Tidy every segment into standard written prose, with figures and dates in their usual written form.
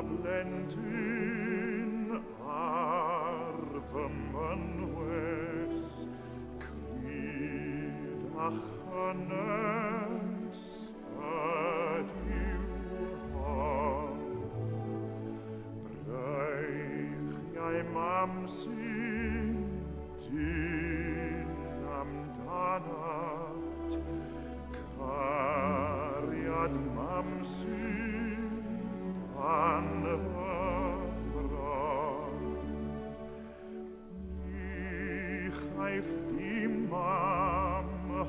blentyn ar fy mynwes, cryd a chynnes ydyw hon. Breichiau mam sy'n dyn amdanat, cariad mam sy'n dan fy bron. Ni chaiff di mam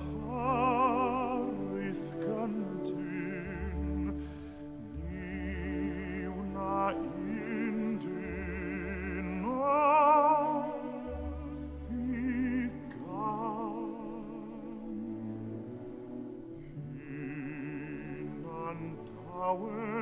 harith gyntyn, ni wna undyn ddigan. Hunan tawen